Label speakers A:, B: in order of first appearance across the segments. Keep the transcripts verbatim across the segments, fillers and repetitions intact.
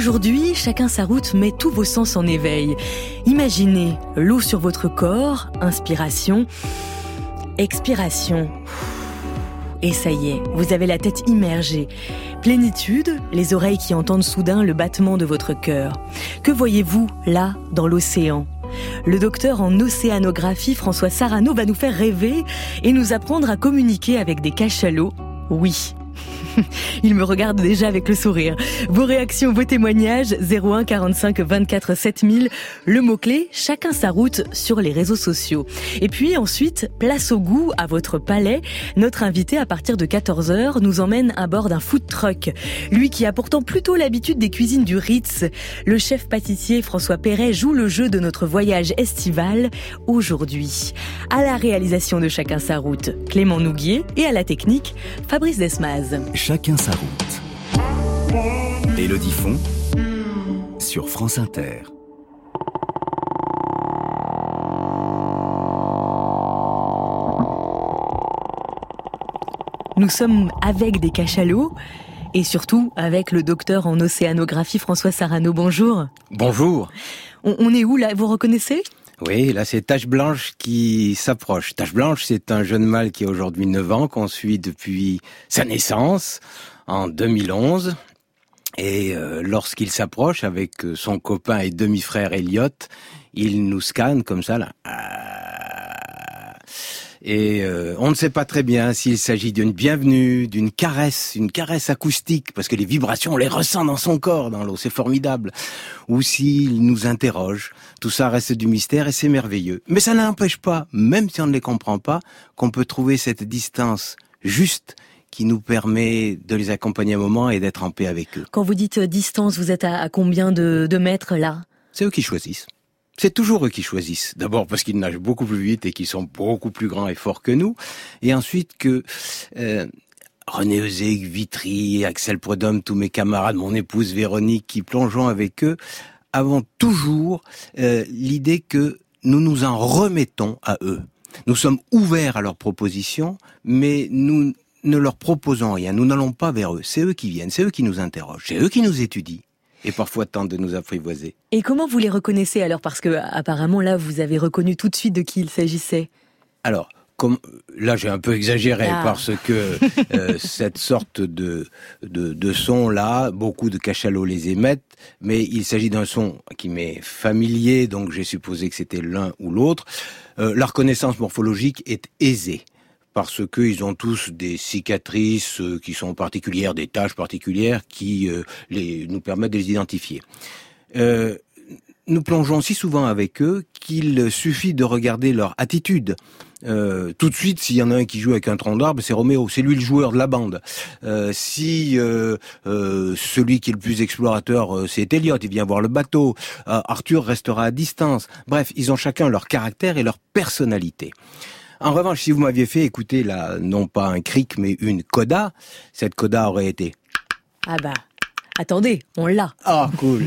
A: Aujourd'hui, chacun sa route met tous vos sens en éveil. Imaginez l'eau sur votre corps, inspiration, expiration. Et ça y est, vous avez la tête immergée. Plénitude, les oreilles qui entendent soudain le battement de votre cœur. Que voyez-vous là, dans l'océan ? Le docteur en océanographie François Sarano va nous faire rêver et nous apprendre à communiquer avec des cachalots. Oui. Il me regarde déjà avec le sourire. Vos réactions, vos témoignages, zéro un quarante-cinq vingt-quatre sept mille. Le mot-clé, chacun sa route sur les réseaux sociaux. Et puis ensuite, place au goût, à votre palais. Notre invité, à partir de quatorze heures, nous emmène à bord d'un food truck. Lui qui a pourtant plutôt l'habitude des cuisines du Ritz. Le chef pâtissier François Perret joue le jeu de notre voyage estival aujourd'hui. À la réalisation de Chacun sa route, Clément Nouguier, et à la technique, Fabrice Desmaz.
B: Chacun sa route. Élodie Font sur France Inter.
A: Nous sommes avec des cachalots et surtout avec le docteur en océanographie François Sarano. Bonjour.
C: Bonjour.
A: On, on est où là ? Vous reconnaissez ?
C: Oui, là c'est Tache Blanche qui s'approche. Tache Blanche, c'est un jeune mâle qui a aujourd'hui neuf ans, qu'on suit depuis sa naissance, en deux mille onze. Et euh, lorsqu'il s'approche avec son copain et demi-frère Elliot, il nous scanne comme ça, là. Et euh, on ne sait pas très bien s'il s'agit d'une bienvenue, d'une caresse, une caresse acoustique, parce que les vibrations, on les ressent dans son corps, dans l'eau, c'est formidable. Ou s'il nous interroge. Tout ça reste du mystère et c'est merveilleux. Mais ça n'empêche pas, même si on ne les comprend pas, qu'on peut trouver cette distance juste qui nous permet de les accompagner un moment et d'être en paix avec eux.
A: Quand vous dites distance, vous êtes à, à combien de, de mètres là ?
C: C'est eux qui choisissent. C'est toujours eux qui choisissent. D'abord parce qu'ils nagent beaucoup plus vite et qu'ils sont beaucoup plus grands et forts que nous. Et ensuite que euh, René Eusig, Vitry, Axel Prudhomme, tous mes camarades, mon épouse Véronique, qui plongeons avec eux, avons toujours euh, l'idée que nous nous en remettons à eux. Nous sommes ouverts à leurs propositions, mais nous ne leur proposons rien. Nous n'allons pas vers eux. C'est eux qui viennent, c'est eux qui nous interrogent, c'est eux qui nous étudient. Et parfois tentent de nous apprivoiser.
A: Et comment vous les reconnaissez alors ? Parce que apparemment là, vous avez reconnu tout de suite de qui il s'agissait.
C: Alors, comme là, j'ai un peu exagéré
A: ah.
C: parce que euh, cette sorte de de, de son là, beaucoup de cachalots les émettent, mais il s'agit d'un son qui m'est familier, donc j'ai supposé que c'était l'un ou l'autre. Euh, la reconnaissance morphologique est aisée. Parce qu'ils ont tous des cicatrices euh, qui sont particulières, des taches particulières qui euh, les, nous permettent de les identifier. Euh, nous plongeons si souvent avec eux qu'il suffit de regarder leur attitude. Euh, tout de suite, s'il y en a un qui joue avec un tronc d'arbre, c'est Roméo, c'est lui le joueur de la bande. Euh, si euh, euh, celui qui est le plus explorateur, euh, c'est Elliot, il vient voir le bateau. Euh, Arthur restera à distance. Bref, ils ont chacun leur caractère et leur personnalité. En revanche, si vous m'aviez fait écouter, là, non pas un cric, mais une coda, cette coda aurait été...
A: Ah bah, attendez, on l'a.
C: Ah, cool.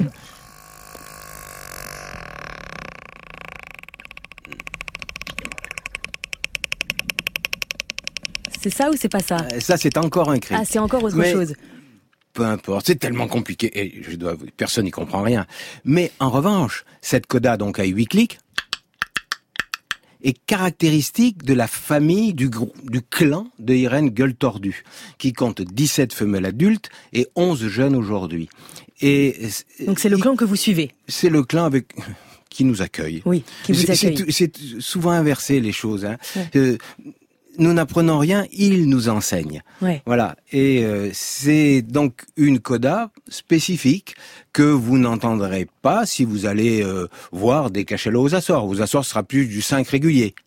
A: C'est ça ou c'est pas ça ?
C: euh, Ça, c'est encore un cric.
A: Ah, c'est encore autre
C: mais...
A: chose.
C: Peu importe, c'est tellement compliqué, et je dois, personne n'y comprend rien. Mais en revanche, cette coda donc a huit clics, est caractéristique de la famille du, du clan de Irène Gueule Tordue, qui compte dix-sept femelles adultes et onze jeunes aujourd'hui. Et
A: donc c'est le clan que vous suivez.
C: C'est le clan avec qui nous accueille.
A: Oui, qui vous accueille.
C: C'est, c'est souvent inversé les choses. Hein.
A: Ouais.
C: Euh, nous n'apprenons rien, ils nous enseignent.
A: Ouais.
C: Voilà. Et euh, c'est donc une coda spécifique que vous n'entendrez pas si vous allez euh, voir des cachalots aux Açores. Aux Açores, ce sera plus du cinq régulier.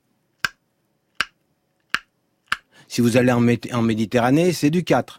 C: Si vous allez en, Mé- en Méditerranée, c'est du quatre.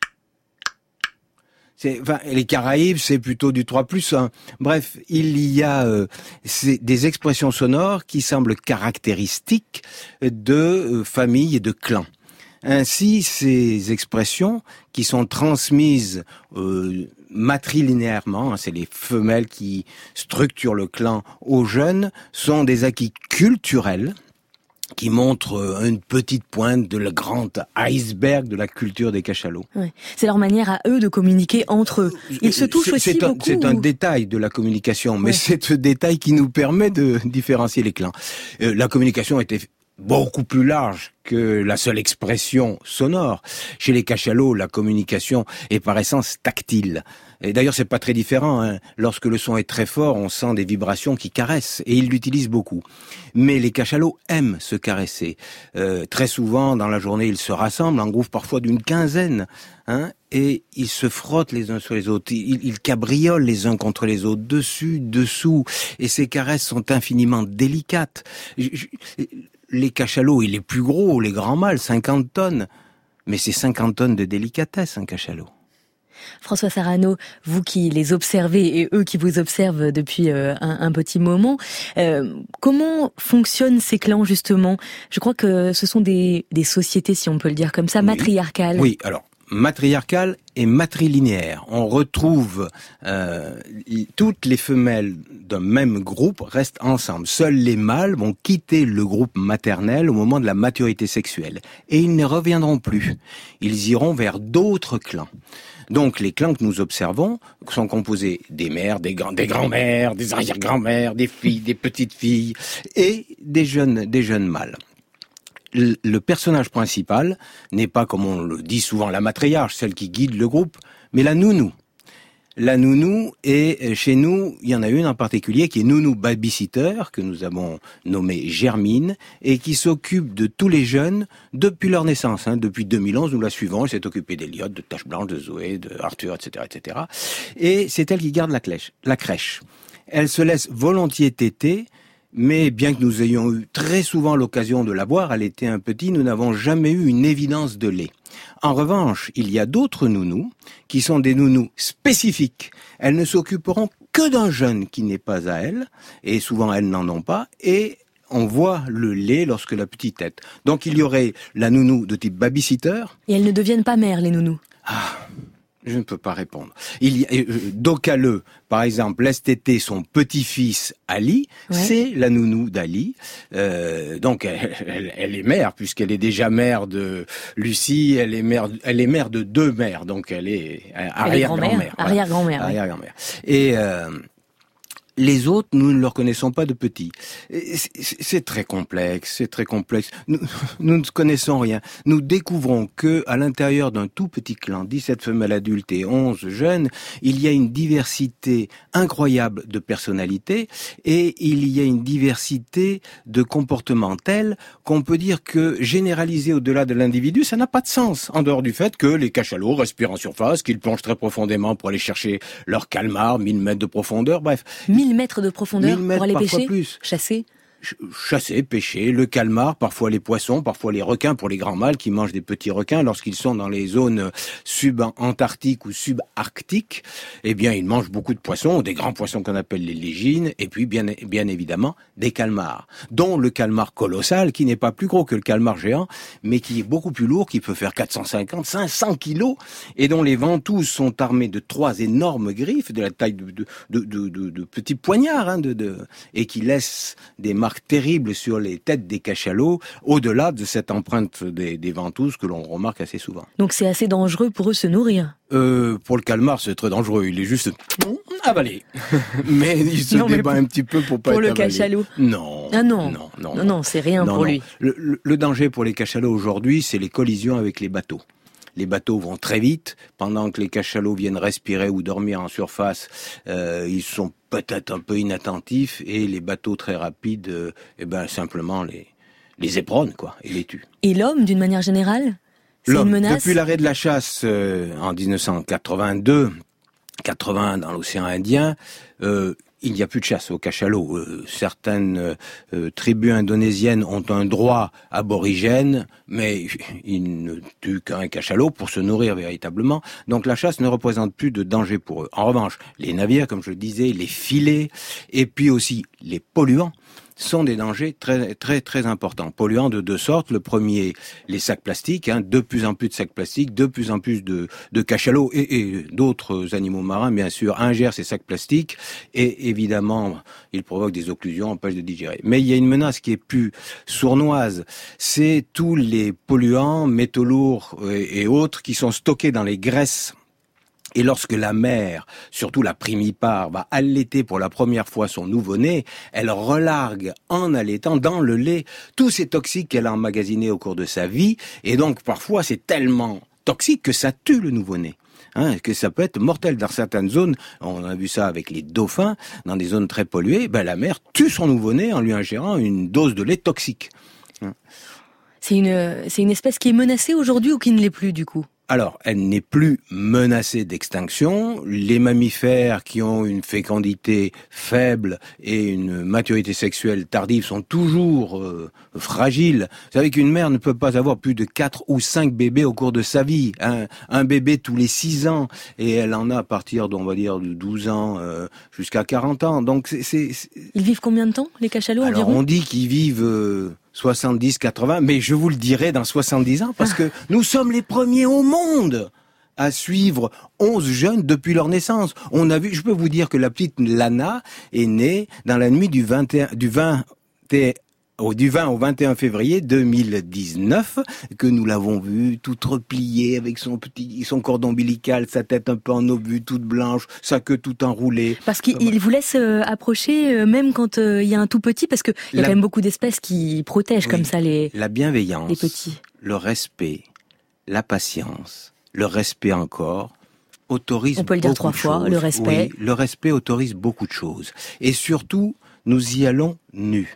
C: C'est, enfin, les Caraïbes, c'est plutôt du trois plus un. Bref, il y a euh, des expressions sonores qui semblent caractéristiques de euh, familles et de clans. Ainsi, ces expressions qui sont transmises euh, matrilinéairement, hein, c'est les femelles qui structurent le clan aux jeunes, sont des acquis culturels qui montre une petite pointe de le grand iceberg de la culture des cachalots.
A: Ouais. C'est leur manière à eux de communiquer entre eux. Ils se touchent
C: c'est,
A: aussi
C: c'est un,
A: beaucoup.
C: C'est un détail de la communication, mais ouais. c'est ce détail qui nous permet de différencier les clans. Euh, la communication était beaucoup plus large que la seule expression sonore. Chez les cachalots, la communication est par essence tactile. Et d'ailleurs, c'est pas très différent, hein. Lorsque le son est très fort, on sent des vibrations qui caressent, et ils l'utilisent beaucoup. Mais les cachalots aiment se caresser. Euh, très souvent, dans la journée, ils se rassemblent en groupe parfois d'une quinzaine, hein, et ils se frottent les uns sur les autres. Ils, ils cabriolent les uns contre les autres, dessus, dessous, et ces caresses sont infiniment délicates. Je, je, les cachalots, il est plus gros, les grands mâles, cinquante tonnes. Mais c'est cinquante tonnes de délicatesse, un cachalot.
A: François Sarano, vous qui les observez et eux qui vous observent depuis euh, un, un petit moment, euh, comment fonctionnent ces clans justement ? Je crois que ce sont des, des sociétés, si on peut le dire comme ça, oui. matriarcales.
C: Oui, alors, matriarcale et matrilinéaire. On retrouve euh, toutes les femelles d'un même groupe restent ensemble. Seuls les mâles vont quitter le groupe maternel au moment de la maturité sexuelle. Et ils ne reviendront plus. Ils iront vers d'autres clans. Donc les clans que nous observons sont composés des mères, des, grands, des grands-mères, des arrière-grands-mères, des filles, des petites-filles et des jeunes, des jeunes mâles. Le personnage principal n'est pas, comme on le dit souvent, la matriarche, celle qui guide le groupe, mais la nounou. La nounou, et chez nous, il y en a une en particulier qui est nounou babysitter, que nous avons nommée Germine, et qui s'occupe de tous les jeunes depuis leur naissance. Hein. Depuis deux mille onze, nous la suivons, elle s'est occupée d'Eliott, de Tache Blanche, de Zoé, de Arthur, et cetera, et cetera. Et c'est elle qui garde la crèche. La crèche. Elle se laisse volontiers téter, mais bien que nous ayons eu très souvent l'occasion de la voir, elle était un petit, nous n'avons jamais eu une évidence de lait. En revanche, il y a d'autres nounous qui sont des nounous spécifiques. Elles ne s'occuperont que d'un jeune qui n'est pas à elles, et souvent elles n'en ont pas, et on voit le lait lorsque la petite tète. Donc il y aurait la nounou de type babysitter.
A: Et elles ne deviennent pas mères, les nounous.
C: Ah, je ne peux pas répondre. Il y a euh, Docaleux, par exemple, laisse téter son petit-fils Ali, ouais. C'est la nounou d'Ali. Euh, donc elle, elle, elle est mère puisqu'elle est déjà mère de Lucie. Elle est mère, elle est mère de deux mères, donc elle est arrière-grand-mère.
A: Arrière-grand-mère.
C: Voilà. Arrière-grand-mère. Et euh, les autres, nous ne leur connaissons pas de petits. C'est très complexe, c'est très complexe. Nous, nous ne connaissons rien. Nous découvrons que, à l'intérieur d'un tout petit clan, dix-sept femelles adultes et onze jeunes, il y a une diversité incroyable de personnalités et il y a une diversité de comportements tels qu'on peut dire que généraliser au-delà de l'individu, ça n'a pas de sens. En dehors du fait que les cachalots respirent en surface, qu'ils plongent très profondément pour aller chercher leur calmar, mille mètres de profondeur, bref.
A: mille mètres de profondeur
C: mille mètres,
A: pour aller pêcher,
C: plus.
A: chasser
C: Chasser, pêcher, le calmar, parfois les poissons, parfois les requins pour les grands mâles qui mangent des petits requins lorsqu'ils sont dans les zones subantarctiques ou subarctiques. Eh bien, ils mangent beaucoup de poissons, des grands poissons qu'on appelle les légines, et puis bien, bien évidemment des calmars, dont le calmar colossal qui n'est pas plus gros que le calmar géant, mais qui est beaucoup plus lourd, qui peut faire quatre cent cinquante, cinq cents kilos, et dont les ventouses sont armées de trois énormes griffes de la taille de, de, de, de, de, de petits poignards, hein, de, de, et qui laissent des marques terrible sur les têtes des cachalots, au-delà de cette empreinte des, des ventouses que l'on remarque assez souvent.
A: Donc c'est assez dangereux pour eux de se nourrir.
C: Euh, pour le calmar, c'est très dangereux. Il est juste avalé. Mais il se non, débat un petit peu pour pas
A: pour
C: être
A: le
C: avalé.
A: Cachalot.
C: Non.
A: Ah non.
C: Non, non,
A: non, non c'est rien
C: non,
A: pour
C: non.
A: lui.
C: Le, le, le danger pour les cachalots aujourd'hui, c'est les collisions avec les bateaux. Les bateaux vont très vite, pendant que les cachalots viennent respirer ou dormir en surface, euh, ils sont peut-être un peu inattentifs, et les bateaux très rapides, euh, eh ben simplement les les éperonnent, quoi, et les tuent.
A: Et l'homme, d'une manière générale, c'est
C: l'homme,
A: une menace.
C: Depuis l'arrêt de la chasse euh, en dix-neuf cent quatre-vingt-deux, quatre-vingts dans l'océan Indien, euh, il n'y a plus de chasse au cachalot. Euh, certaines euh, tribus indonésiennes ont un droit aborigène, mais ils ne tuent qu'un cachalot pour se nourrir véritablement. Donc la chasse ne représente plus de danger pour eux. En revanche, les navires, comme je le disais, les filets, et puis aussi les polluants. sont des dangers très très très importants. Polluants de deux sortes. Le premier, les sacs plastiques, hein, de plus en plus de sacs plastiques, de plus en plus de, de cachalots et, et d'autres animaux marins, bien sûr, ingèrent ces sacs plastiques et évidemment, ils provoquent des occlusions, empêchent de digérer. Mais il y a une menace qui est plus sournoise, c'est tous les polluants, métaux lourds et, et autres qui sont stockés dans les graisses. Et lorsque la mère, surtout la primipare, va allaiter pour la première fois son nouveau-né, elle relargue en allaitant dans le lait tous ces toxiques qu'elle a emmagasinés au cours de sa vie. Et donc parfois c'est tellement toxique que ça tue le nouveau-né. Hein, que ça peut être mortel dans certaines zones. On a vu ça avec les dauphins, dans des zones très polluées. Ben la mère tue son nouveau-né en lui ingérant une dose de lait toxique.
A: C'est une, c'est une espèce qui est menacée aujourd'hui ou qui ne l'est plus du coup ?
C: Alors, elle n'est plus menacée d'extinction. Les mammifères qui ont une fécondité faible et une maturité sexuelle tardive sont toujours euh, fragiles. Vous savez qu'une mère ne peut pas avoir plus de quatre ou cinq bébés au cours de sa vie. Un, un bébé tous les six ans. Et elle en a à partir, on va dire, de douze ans euh, jusqu'à quarante ans. Donc, c'est, c'est, c'est...
A: Ils vivent combien de temps, les cachalots,
C: Alors,
A: environ ?
C: On dit qu'ils vivent... Euh, soixante-dix, quatre-vingts, mais je vous le dirai dans soixante-dix ans, parce que nous sommes les premiers au monde à suivre onze jeunes depuis leur naissance. On a vu, je peux vous dire que la petite Lana est née dans la nuit du vingt et un, du vingt et un, au, du vingt au vingt et un février deux mille dix-neuf, que nous l'avons vue toute repliée avec son petit, son cordon ombilical, sa tête un peu en obus, toute blanche, sa queue toute enroulée.
A: Parce qu'il vous laisse euh, approcher euh, même quand il euh, y a un tout petit, parce qu'il y a la... quand même beaucoup d'espèces qui protègent oui, comme ça les,
C: la bienveillance,
A: les petits.
C: Le respect, la patience, le respect encore, autorise
A: On peut le dire trois
C: de
A: fois,
C: choses.
A: Le respect.
C: Oui, le respect autorise beaucoup de choses. Et surtout, nous y allons nus,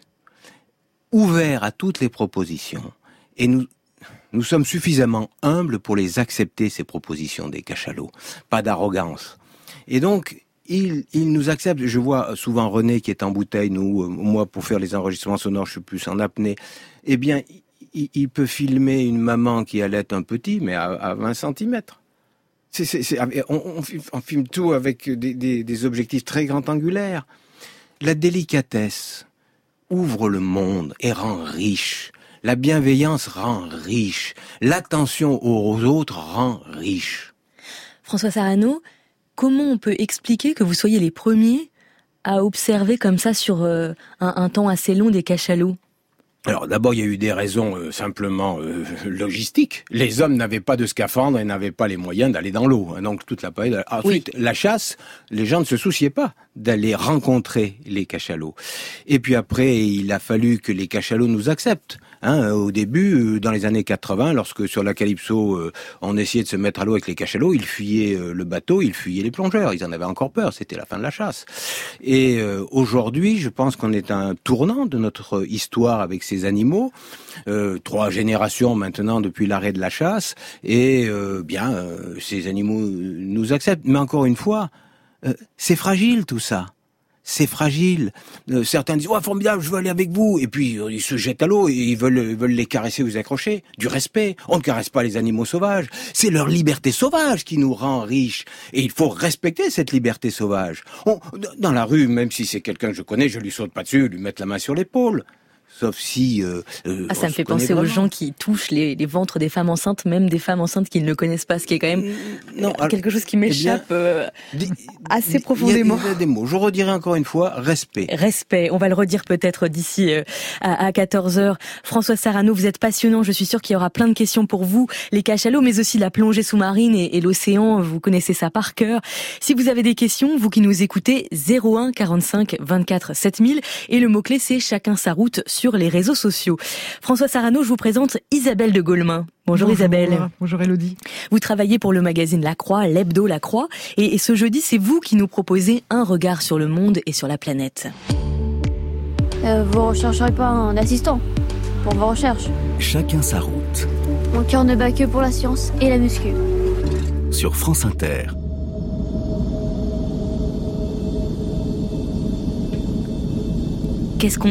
C: ouverts à toutes les propositions. Et nous, nous sommes suffisamment humbles pour les accepter, ces propositions des cachalots. Pas d'arrogance. Et donc, ils, ils nous acceptent. Je vois souvent René qui est en bouteille, nous, moi, pour faire les enregistrements sonores, je suis plus en apnée. Eh bien, il, il peut filmer une maman qui allaite un petit, mais à, à vingt centimètres. C'est, c'est, c'est, on, on, on filme tout avec des, des, des objectifs très grand angulaires. La délicatesse ouvre le monde et rend riche. La bienveillance rend riche. L'attention aux autres rend riche.
A: François Sarano, comment on peut expliquer que vous soyez les premiers à observer comme ça sur euh, un, un temps assez long des cachalots ?
C: Alors d'abord, il y a eu des raisons euh, simplement euh, logistiques. Les hommes n'avaient pas de scaphandre et n'avaient pas les moyens d'aller dans l'eau. Donc toute la période. Ensuite, oui. La chasse, les gens ne se souciaient pas d'aller rencontrer les cachalots. Et puis après, il a fallu que les cachalots nous acceptent. Hein, au début, dans les années quatre-vingts, lorsque sur la Calypso, euh, on essayait de se mettre à l'eau avec les cachalots, ils fuyaient euh, le bateau, ils fuyaient les plongeurs. Ils en avaient encore peur, c'était la fin de la chasse. Et euh, aujourd'hui, je pense qu'on est à un tournant de notre histoire avec ces animaux. Euh, trois générations maintenant depuis l'arrêt de la chasse. Et euh, bien, euh, ces animaux nous acceptent. Mais encore une fois, euh, c'est fragile tout ça. C'est fragile. Euh, certains disent « Oh, formidable, je veux aller avec vous !» Et puis, euh, ils se jettent à l'eau et ils veulent, ils veulent les caresser ou les accrocher. Du respect. On ne caresse pas les animaux sauvages. C'est leur liberté sauvage qui nous rend riches. Et il faut respecter cette liberté sauvage. On, dans la rue, même si c'est quelqu'un que je connais, je lui saute pas dessus, lui mettre la main sur l'épaule. Sauf si... Euh, euh,
A: ah, ça me fait penser vraiment aux gens qui touchent les, les ventres des femmes enceintes, même des femmes enceintes qu'ils ne connaissent pas, ce qui est quand même non, alors, quelque chose qui m'échappe eh bien, euh, dis, assez dis, profondément.
C: Il y a des mots. Je redirai encore une fois, respect.
A: Respect. On va le redire peut-être d'ici euh, à, à quatorze heures. François Sarano, vous êtes passionnant. Je suis sûre qu'il y aura plein de questions pour vous. Les cachalots, mais aussi la plongée sous-marine et, et l'océan. Vous connaissez ça par cœur. Si vous avez des questions, vous qui nous écoutez, zéro un quarante-cinq vingt-quatre sept mille. Et le mot-clé, c'est chacun sa route sur les réseaux sociaux. François Sarano, je vous présente Isabelle de Gaulmin. Bonjour, Bonjour Isabelle.
D: Bonjour Élodie.
A: Vous travaillez pour le magazine La Croix, l'hebdo La Croix, et, et ce jeudi, c'est vous qui nous proposez un regard sur le monde et sur la planète.
E: Euh, vous ne rechercherez pas un assistant pour vos recherches?
B: Chacun sa route.
E: Mon cœur ne bat que pour la science et la muscu.
B: Sur France Inter.
A: Qu'est-ce qu'on entend là, Isabelle ?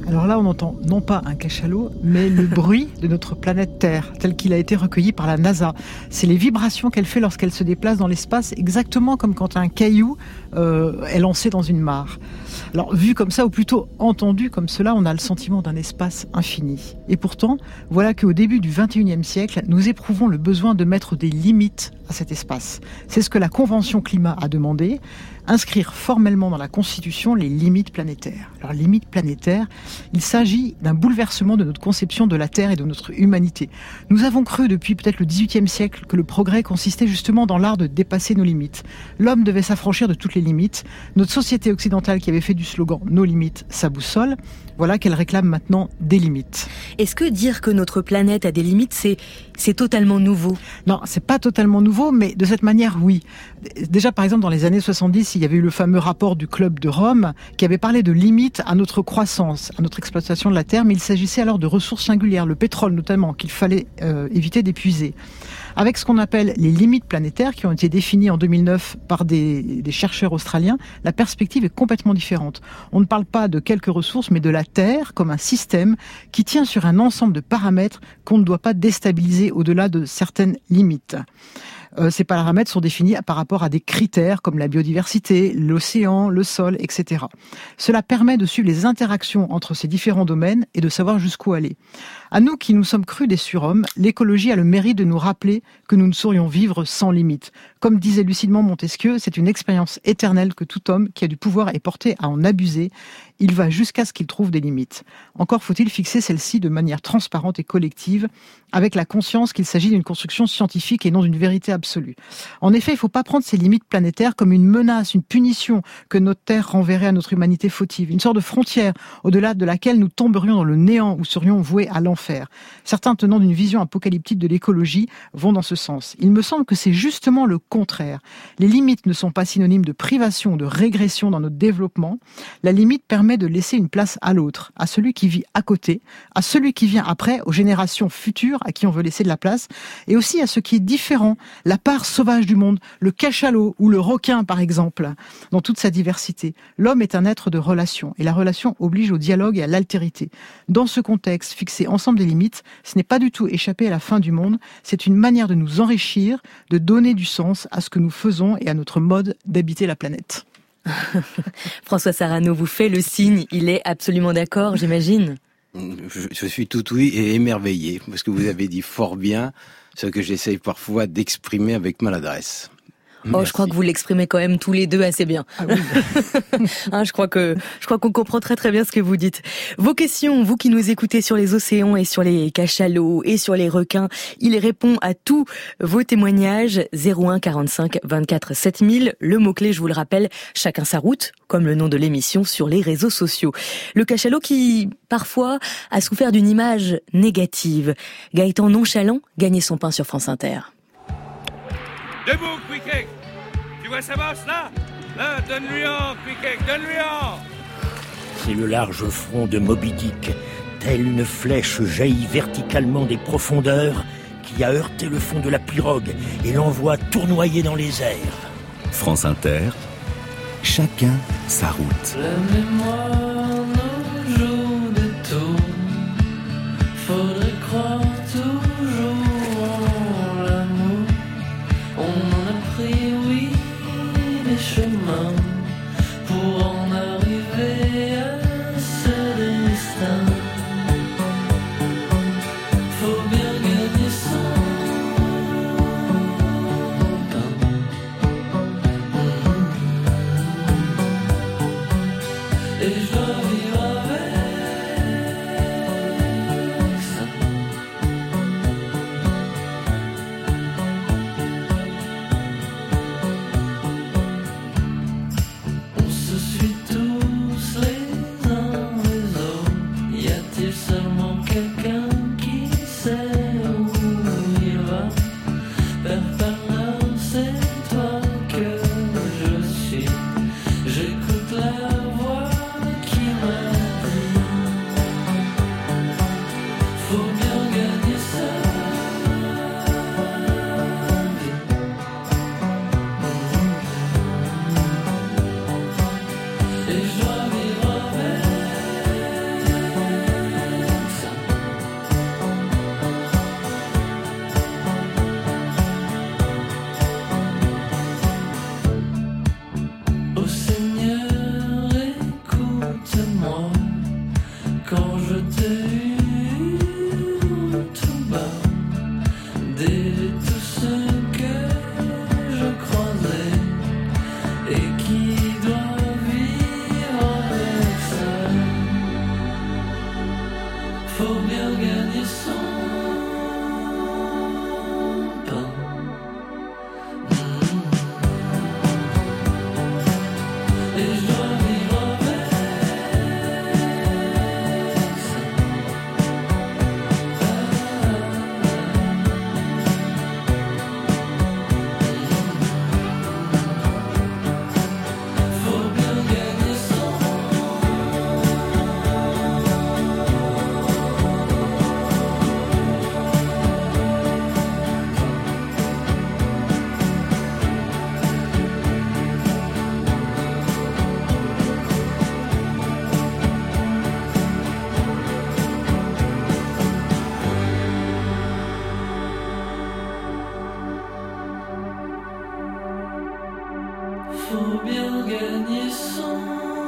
D: Alors là, on entend non pas un cachalot, mais le bruit de notre planète Terre, tel qu'il a été recueilli par la NASA. C'est les vibrations qu'elle fait lorsqu'elle se déplace dans l'espace, exactement comme quand un caillou euh, est lancé dans une mare. Alors, vu comme ça, ou plutôt entendu comme cela, on a le sentiment d'un espace infini. Et pourtant, voilà qu'au début du vingt et unième siècle, nous éprouvons le besoin de mettre des limites à cet espace. C'est ce que la Convention climat a demandé, inscrire formellement dans la Constitution les limites planétaires. Alors, limites planétaires, il s'agit d'un bouleversement de notre conception de la Terre et de notre humanité. Nous avons cru depuis peut-être le dix-huitième siècle que le progrès consistait justement dans l'art de dépasser nos limites. L'homme devait s'affranchir de toutes les limites. Notre société occidentale qui avait fait du slogan « Nos limites, sa boussole », voilà qu'elle réclame maintenant des limites.
A: Est-ce que dire que notre planète a des limites, c'est, c'est totalement nouveau ?
D: Non, c'est pas totalement nouveau, mais de cette manière, oui. Déjà, par exemple, dans les années soixante-dix, il y avait eu le fameux rapport du Club de Rome qui avait parlé de limites à notre croissance, à notre exploitation de la Terre, mais il s'agissait alors de ressources singulières, le pétrole notamment, qu'il fallait euh, éviter d'épuiser. Avec ce qu'on appelle les limites planétaires qui ont été définies en deux mille neuf par des, des chercheurs australiens, la perspective est complètement différente. On ne parle pas de quelques ressources, mais de la Terre comme un système qui tient sur un ensemble de paramètres qu'on ne doit pas déstabiliser au-delà de certaines limites. Euh, ces paramètres sont définis par rapport à des critères comme la biodiversité, l'océan, le sol, et cetera. Cela permet de suivre les interactions entre ces différents domaines et de savoir jusqu'où aller. À nous qui nous sommes crus des surhommes, l'écologie a le mérite de nous rappeler que nous ne saurions vivre sans limite. Comme disait lucidement Montesquieu, c'est une expérience éternelle que tout homme qui a du pouvoir est porté à en abuser. Il va jusqu'à ce qu'il trouve des limites. Encore faut-il fixer celle-ci de manière transparente et collective, avec la conscience qu'il s'agit d'une construction scientifique et non d'une vérité absolue. En effet, il ne faut pas prendre ces limites planétaires comme une menace, une punition que notre Terre renverrait à notre humanité fautive, une sorte de frontière au-delà de laquelle nous tomberions dans le néant ou serions voués à l'enfer. Certains tenants d'une vision apocalyptique de l'écologie vont dans ce sens. Il me semble que c'est justement le contraire. Les limites ne sont pas synonymes de privation ou de régression dans notre développement. La limite permet de laisser une place à l'autre, à celui qui vit à côté, à celui qui vient après, aux générations futures à qui on veut laisser de la place, et aussi à ce qui est différent, la part sauvage du monde, le cachalot ou le requin par exemple, dans toute sa diversité. L'homme est un être de relation, et la relation oblige au dialogue et à l'altérité. Dans ce contexte, fixer ensemble des limites, ce n'est pas du tout échapper à la fin du monde, c'est une manière de nous enrichir, de donner du sens à ce que nous faisons et à notre mode d'habiter la planète.
A: François Sarano vous fait le signe, il est absolument d'accord, j'imagine.
C: Je, je suis tout oui et émerveillé, parce que vous avez dit fort bien ce que j'essaye parfois d'exprimer avec maladresse.
A: Oh,
C: Merci.
A: je crois que vous l'exprimez quand même tous les deux assez bien.
D: Ah oui.
A: hein, je crois que je crois qu'on comprend très très bien ce que vous dites. Vos questions, vous qui nous écoutez sur les océans et sur les cachalots et sur les requins, il répond à tous vos témoignages. zéro un quarante-cinq vingt-quatre sept mille. Le mot-clé, je vous le rappelle, chacun sa route, comme le nom de l'émission sur les réseaux sociaux. Le cachalot qui, parfois, a souffert d'une image négative. Gaëtan Nonchalant gagnait son pain sur France Inter.
F: Debout, Quick-Egg. Tu vois sa bosse, là? Là, donne-lui en, Quick-Egg, donne-lui en.
G: C'est le large front de Moby Dick, telle une flèche jaillie verticalement des profondeurs, qui a heurté le fond de la pirogue et l'envoie tournoyer dans les airs.
B: France Inter, chacun sa route.
H: La mémoire nous joue des tours, faudrait croire toujours en l'amour. On en a pris, oui, des chemins pour en arriver à ce destin. Faut bien gagner son pain. Et je faut bien gagner son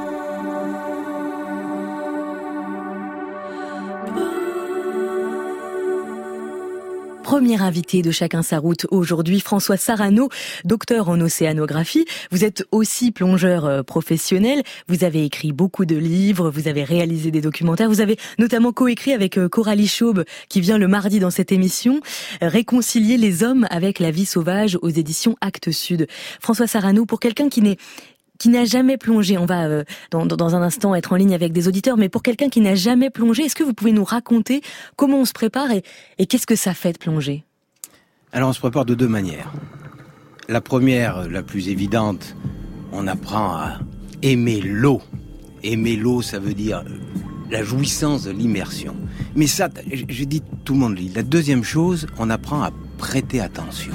A: Premier invité de Chacun sa route aujourd'hui, François Sarano, docteur en océanographie. Vous êtes aussi plongeur professionnel. Vous avez écrit beaucoup de livres, vous avez réalisé des documentaires. Vous avez notamment coécrit avec Coralie Chaube, qui vient le mardi dans cette émission, Réconcilier les hommes avec la vie sauvage aux éditions Actes Sud. François Sarano, pour quelqu'un qui n'est qui n'a jamais plongé, on va euh, dans, dans un instant être en ligne avec des auditeurs, mais pour quelqu'un qui n'a jamais plongé, est-ce que vous pouvez nous raconter comment on se prépare et, et qu'est-ce que ça fait de plonger ?
C: Alors on se prépare de deux manières. La première, la plus évidente, on apprend à aimer l'eau. Aimer l'eau, ça veut dire la jouissance de l'immersion. Mais ça, j'ai dit, tout le monde lit. La deuxième chose, on apprend à prêter attention.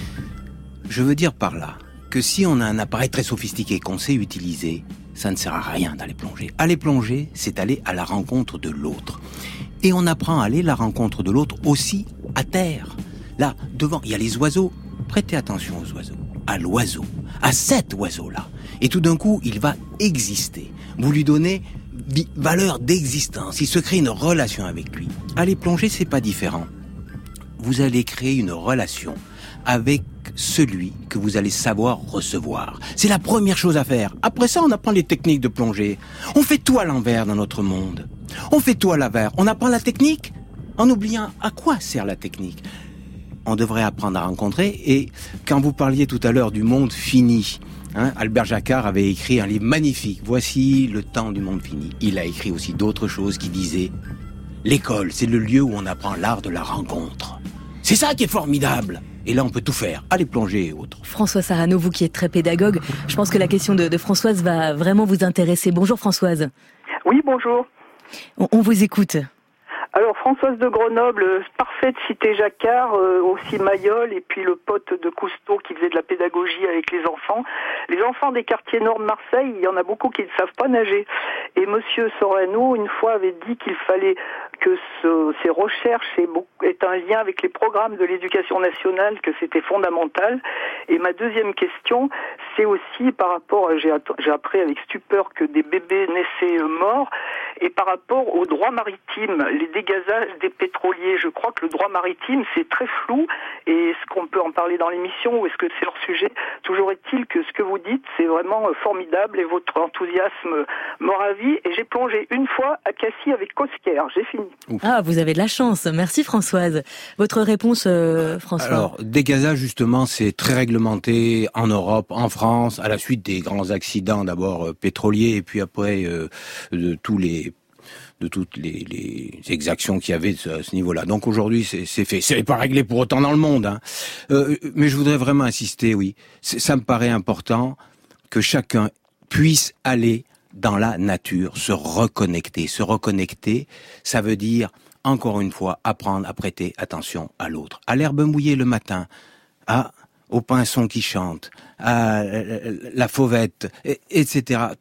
C: Je veux dire par là que si on a un appareil très sophistiqué qu'on sait utiliser, ça ne sert à rien d'aller plonger. Aller plonger, c'est aller à la rencontre de l'autre. Et on apprend à aller à la rencontre de l'autre aussi à terre. Là, devant, il y a les oiseaux. Prêtez attention aux oiseaux. À l'oiseau. À cet oiseau-là. Et tout d'un coup, il va exister. Vous lui donnez valeur d'existence. Il se crée une relation avec lui. Aller plonger, c'est pas différent. Vous allez créer une relation avec celui que vous allez savoir recevoir. C'est la première chose à faire. Après ça, on apprend les techniques de plongée. On fait tout à l'envers dans notre monde. On fait tout à l'envers. On apprend la technique en oubliant à quoi sert la technique. On devrait apprendre à rencontrer. Et quand vous parliez tout à l'heure du monde fini, hein, Albert Jacquard avait écrit un livre magnifique. Voici le temps du monde fini. Il a écrit aussi d'autres choses qui disaient l'école, c'est le lieu où on apprend l'art de la rencontre. C'est ça qui est formidable. Et là, on peut tout faire. Aller plonger et autres.
A: François Sarano, vous qui êtes très pédagogue, je pense que la question de, de Françoise va vraiment vous intéresser. Bonjour Françoise.
I: Oui, bonjour.
A: On, on vous écoute.
I: Alors, Françoise de Grenoble, parfaite cité Jacquard, euh, aussi Mayol, et puis le pote de Cousteau qui faisait de la pédagogie avec les enfants. Les enfants des quartiers nord de Marseille, il y en a beaucoup qui ne savent pas nager. Et Monsieur Sorano, une fois, avait dit qu'il fallait que ce, ces recherches aient, aient un lien avec les programmes de l'éducation nationale, que c'était fondamental. Et ma deuxième question, c'est aussi par rapport, j'ai, j'ai appris avec stupeur que des bébés naissaient morts, et par rapport au droit maritime, les dégazage des pétroliers. Je crois que le droit maritime, c'est très flou. Et est-ce qu'on peut en parler dans l'émission ou est-ce que c'est leur sujet ? Toujours est-il que ce que vous dites, c'est vraiment formidable et votre enthousiasme me ravit. Et j'ai plongé une fois à Cassis avec Cosquer. J'ai fini.
A: Ouf. Ah, vous avez de la chance. Merci Françoise. Votre réponse, euh, François ?
C: Alors, dégazage, justement, c'est très réglementé en Europe, en France, à la suite des grands accidents, d'abord euh, pétroliers et puis après euh, de tous les de toutes les, les exactions qu'il y avait à ce niveau-là. Donc aujourd'hui, c'est, c'est fait. C'est pas réglé pour autant dans le monde, hein. Euh, mais je voudrais vraiment insister, oui. C'est, ça me paraît important que chacun puisse aller dans la nature, se reconnecter. Se reconnecter, ça veut dire, encore une fois, apprendre à prêter attention à l'autre. À l'herbe mouillée le matin, à... au pinson qui chante, à la fauvette, et cetera.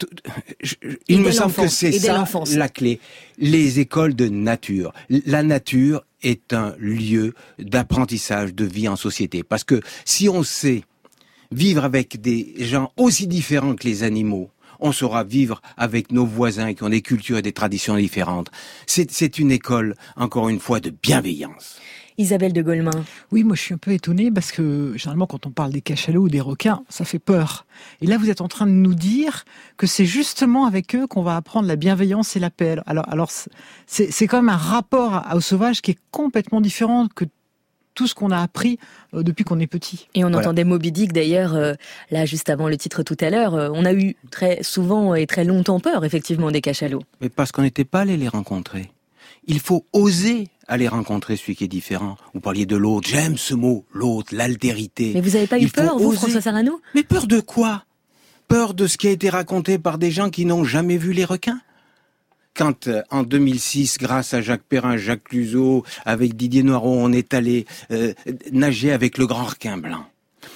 C: Il me semble que c'est ça la clé. Les écoles de nature. La nature est un lieu d'apprentissage de vie en société. Parce que si on sait vivre avec des gens aussi différents que les animaux, on saura vivre avec nos voisins qui ont des cultures et des traditions différentes. C'est, c'est une école, encore une fois, de bienveillance.
A: Isabelle de Golemin.
D: Oui, moi je suis un peu étonnée parce que généralement quand on parle des cachalots ou des requins, ça fait peur. Et là vous êtes en train de nous dire que c'est justement avec eux qu'on va apprendre la bienveillance et la paix. Alors, alors c'est, c'est quand même un rapport au sauvage qui est complètement différent que tout ce qu'on a appris euh, depuis qu'on est petit.
A: Et on
C: voilà.
A: entendait Moby Dick d'ailleurs, euh, là juste avant le titre tout à l'heure, euh, on a eu très souvent et très longtemps peur effectivement des cachalots.
C: Mais parce qu'on n'était pas allé les rencontrer. Il faut oser aller rencontrer celui qui est différent. Vous parliez de l'autre. J'aime ce mot, l'autre, l'altérité.
A: Mais vous n'avez pas eu
C: Il
A: peur, vous,
C: oser.
A: François Sarano ?
C: Mais peur de quoi ? Peur de ce qui a été raconté par des gens qui n'ont jamais vu les requins ? Quand, euh, en deux mille six, grâce à Jacques Perrin, Jacques Cluzot, avec Didier Noireau, on est allé euh, nager avec le grand requin blanc.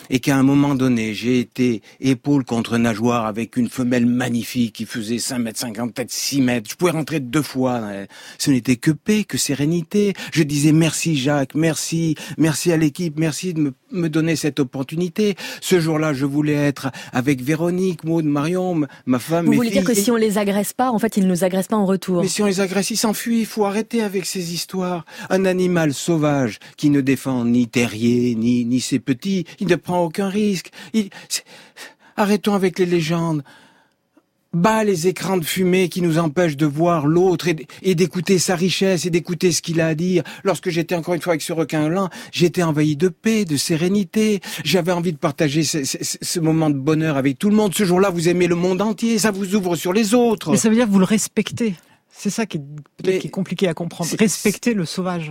C: et qu'à un moment donné, j'ai été épaule contre nageoire avec une femelle magnifique qui faisait cinq mètres cinquante, peut-être six mètres. Je pouvais rentrer deux fois. Ce n'était que paix, que sérénité. Je disais merci Jacques, merci, merci à l'équipe, merci de me, me donner cette opportunité. Ce jour-là, je voulais être avec Véronique, Maud, Marion, ma femme,
A: Vous
C: mes
A: voulez
C: filles.
A: dire que si on les agresse pas, en fait, ils ne nous agressent pas en retour?
C: Mais si on les agresse, ils s'enfuient. Il faut arrêter avec ces histoires. Un animal sauvage qui ne défend ni terrier, ni, ni ses petits, il ne prend aucun risque. Il... Arrêtons avec les légendes. Bas les écrans de fumée qui nous empêchent de voir l'autre et, et d'écouter sa richesse et d'écouter ce qu'il a à dire. Lorsque j'étais encore une fois avec ce requin-là, j'étais envahi de paix, de sérénité. J'avais envie de partager ce, ce, ce moment de bonheur avec tout le monde. Ce jour-là, vous aimez le monde entier, ça vous ouvre sur les autres.
D: Mais ça veut dire que vous le respectez. C'est ça qui est,
C: Mais
D: qui est compliqué à comprendre.
C: c'est-
D: Respecter le sauvage.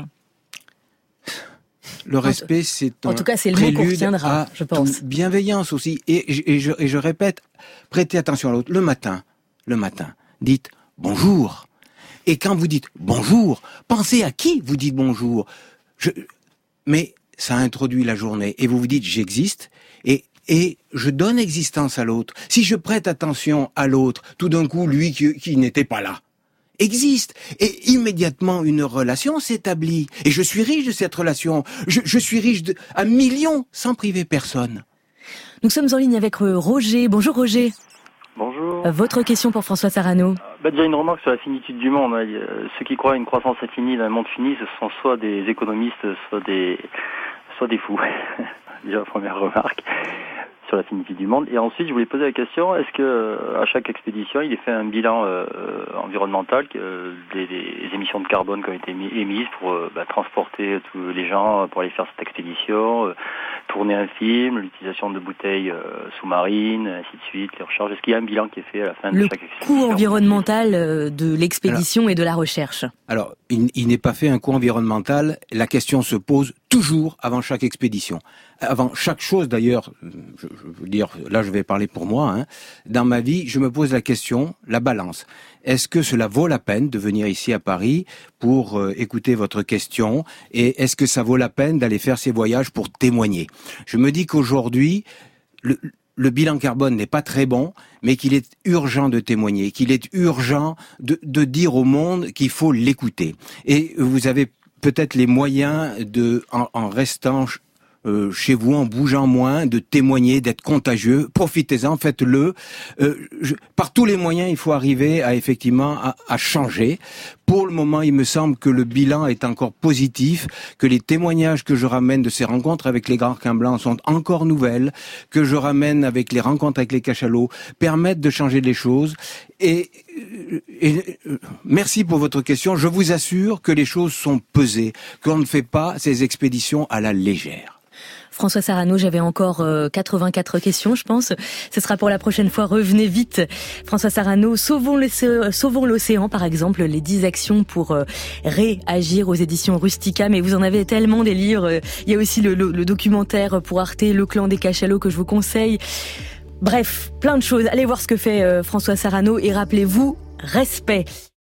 C: Le respect, c'est un
A: En tout cas, c'est le mot qu'on
C: prélude
A: retiendra,
C: à
A: je pense.
C: toute bienveillance aussi. Et, et, je, et je répète, prêtez attention à l'autre. Le matin, le matin, dites bonjour. Et quand vous dites bonjour, pensez à qui vous dites bonjour. Je, mais ça introduit la journée. Et vous vous dites j'existe et et je donne existence à l'autre. Si je prête attention à l'autre, tout d'un coup, lui qui, qui n'était pas là, existe. Et immédiatement, une relation s'établit. Et je suis riche de cette relation. Je, je suis riche de, à millions sans priver personne.
A: Nous sommes en ligne avec euh, Roger. Bonjour Roger.
J: Bonjour.
A: Euh, Votre question pour François Sarano.
J: Bah, déjà une remarque sur la finitude du monde. Hein. Euh, Ceux qui croient à une croissance infinie d'un monde fini, ce sont soit des économistes, soit des, soit des fous. Déjà, première remarque sur la finitude du monde. Et ensuite, je voulais poser la question, est-ce que à chaque expédition, il est fait un bilan euh, environnemental euh, des, des émissions de carbone qui ont été émises pour euh, bah, transporter tous les gens pour aller faire cette expédition, euh, tourner un film, l'utilisation de bouteilles euh, sous-marines, ainsi de suite, les recharges. Est-ce qu'il y a un bilan qui est fait à la fin de
A: Le
J: chaque expédition?
A: coût environnemental euh, de l'expédition et de la recherche.
C: Alors, il, il n'est pas fait un coût environnemental. La question se pose toujours avant chaque expédition. Avant chaque chose, d'ailleurs, je, je veux dire, là je vais parler pour moi, hein, dans ma vie, je me pose la question, la balance. Est-ce que cela vaut la peine de venir ici à Paris pour euh, écouter votre question? Et est-ce que ça vaut la peine d'aller faire ces voyages pour témoigner? Je me dis qu'aujourd'hui, le, le bilan carbone n'est pas très bon, mais qu'il est urgent de témoigner, qu'il est urgent de, de dire au monde qu'il faut l'écouter. Et vous avez peut-être les moyens de, en, en restant Euh, chez vous, en bougeant moins, de témoigner, d'être contagieux. Profitez-en, faites-le. Euh, je, par tous les moyens, il faut arriver à effectivement à, à changer. Pour le moment, il me semble que le bilan est encore positif, que les témoignages que je ramène de ces rencontres avec les grands requins blancs sont encore nouvelles, que je ramène avec les rencontres avec les cachalots, permettent de changer les choses. Et, et euh, merci pour votre question. Je vous assure que les choses sont pesées, qu'on ne fait pas ces expéditions à la légère.
A: François Sarano, j'avais encore euh, quatre-vingt-quatre questions, je pense. Ce sera pour la prochaine fois. Revenez vite. François Sarano, sauvons l'océan, sauvons l'océan, par exemple, les dix actions pour euh, réagir aux éditions Rustica. Mais vous en avez tellement des livres. Il y a aussi le, le, le documentaire pour Arte, Le clan des cachalots, que je vous conseille. Bref, plein de choses. Allez voir ce que fait euh, François Sarano et rappelez-vous, respect.